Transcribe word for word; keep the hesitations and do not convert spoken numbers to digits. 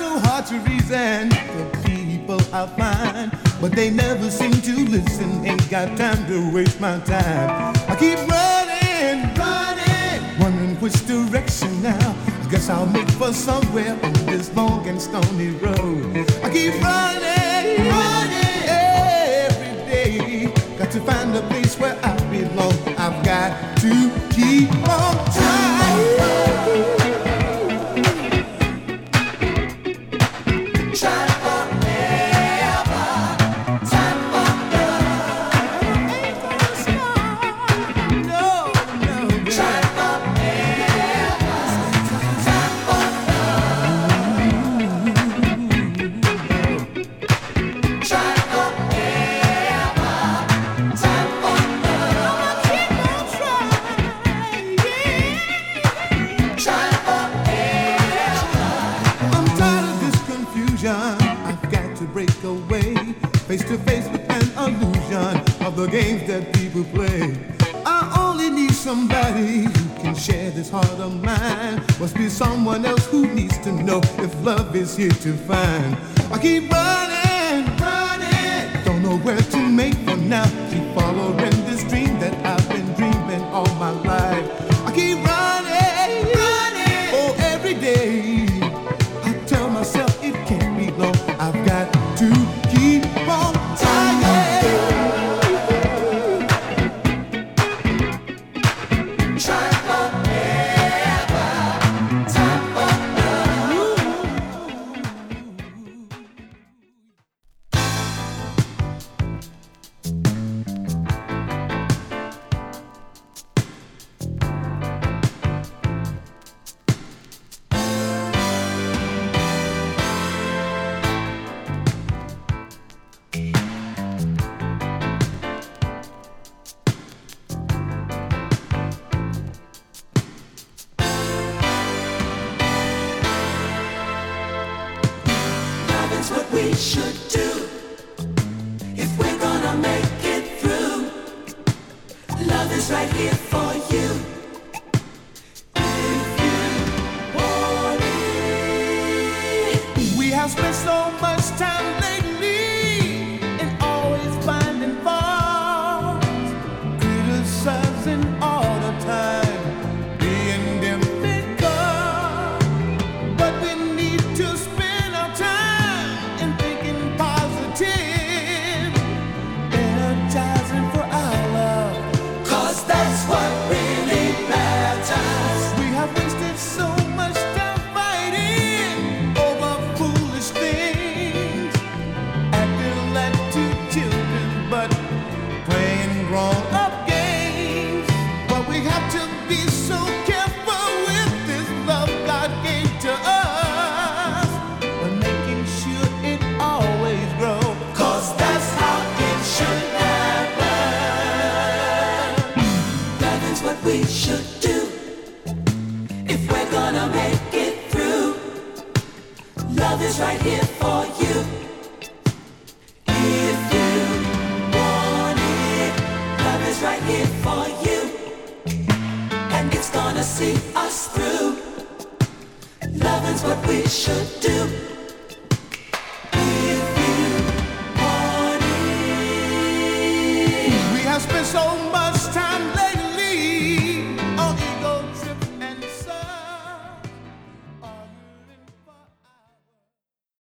so hard to reason. The people I find, but they never seem to listen. Ain't got time to waste my time. I keep running, running, wondering which direction now. I guess I'll make for somewhere on this long and stony road. I keep running, running, every day. Got to find a place where I belong. I've got to keep on trying. Face to face with an illusion of the games that people play. I only need somebody who can share this heart of mine. Must be someone else who needs to know if love is here to find. I keep running, running, don't know where to make for now. Keep following this dream that I've been dreaming all my life. I keep running, running, oh every day. I tell myself it can't be long. I've got to keep on trying. Try forever, time for what we should do if we're gonna make it through. Love is right here for you. If you want it. We have spent so much time lately and always finding faults, criticizing all the time, being difficult. But we need to spend our time energizing for our love, 'cause that's what really matters. We have wasted so much time fighting over foolish things, acting like two children but playing grown-up games. But we have to be so careful with this love God gave to us, but making sure it always grows, 'cause that's how it should happen. That is what we should do if we're gonna make it through. Love is right here for you. If you want it, love is right here for you, and it's gonna see us through. Love is what we should do. If you want it. We have spent so much time lately